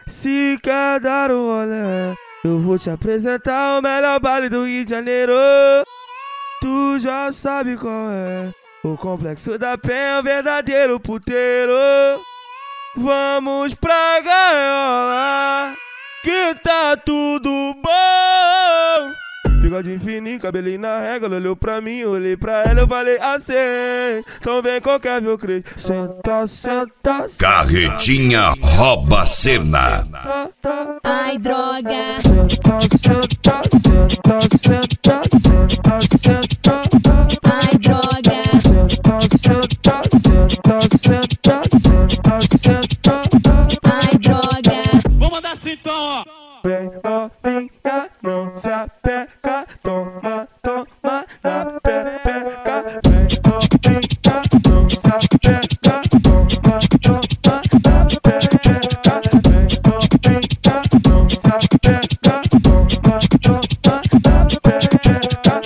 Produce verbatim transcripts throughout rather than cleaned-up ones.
Se quer dar um rolê, eu vou te apresentar o melhor baile do Rio de Janeiro. Tu já sabe qual é, o Complexo da Penha, o verdadeiro puteiro. Vamos pra gaiola, que tá tudo bom. Bigode fininho, cabelinho na régua, ela olhou pra mim, eu olhei pra ela, eu falei assim: então vem qualquer viu crente. Senta, senta, senta. Carretinha rouba a cena. Ai, droga. Senta, senta, senta, senta, senta, senta. Ai, droga. Senta, senta, senta, senta, senta, senta. Ai, droga. Vou mandar assim então, ó. Vem novinha, não se apega, toma, toma na pepeca. Vem novinha, não se apega, toma, toma na pepeca. Vem novinha, não se apega, toma, toma na pepeca.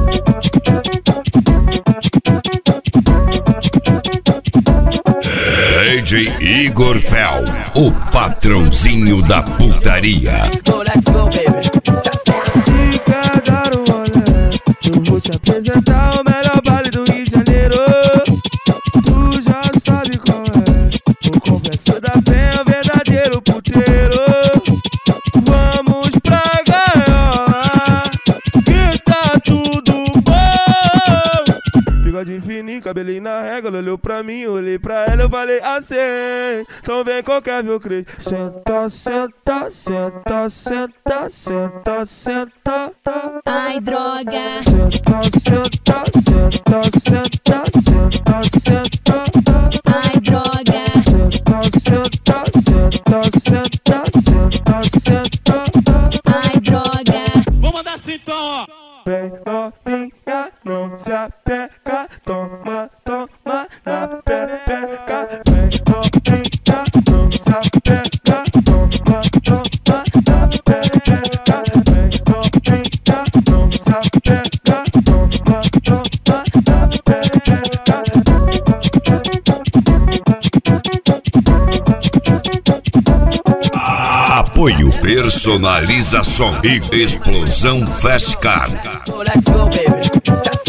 D J Igor Fel, o patrãozinho da putaria. Let's go, let's go, baby. Se quer dar um rolê, eu vou te apresentar o melhor baile do Rio de Janeiro. Tu já sabe qual é, o Complexo da Penha, o verdadeiro puteiro. Vamos pra gaiola, que tá tudo bom. Bigode fininho, cabelinho na régua, ela olhou pra mim, eu olhei pra ela, eu falei assim: então vem qualquer viu crente. Senta, senta, senta, senta, senta, senta. Ai, droga. Senta, senta, senta, senta, senta, senta. Ai, droga. Senta, senta, senta, senta, senta, senta. Ai, droga. Vou mandar assim então, ó. Vem novinha, não se apega, toma, toma na pepeca. Vem novinha, não se apega, toma, toma na pepeca. Vem novinha, não se apega, toma, toma na pepeca. Apoio Personaliza Som e Explosão Fast Car. Let's go, let's go, baby.